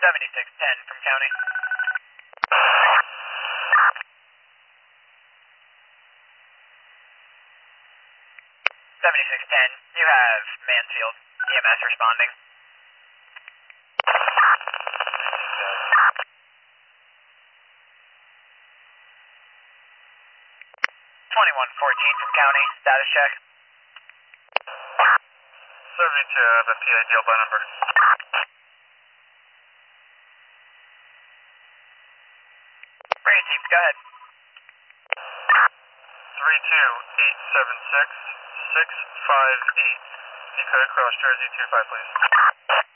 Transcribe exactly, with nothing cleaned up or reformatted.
seventy-six ten from county. seventy-six ten, you have Mansfield E M S responding. twenty-one fourteen from county, status check. seventy-two, I have a P I deal by number. Bring it, Chief, go ahead. three two eight seven six six five eight. Dakota Cross, Jersey two five, please.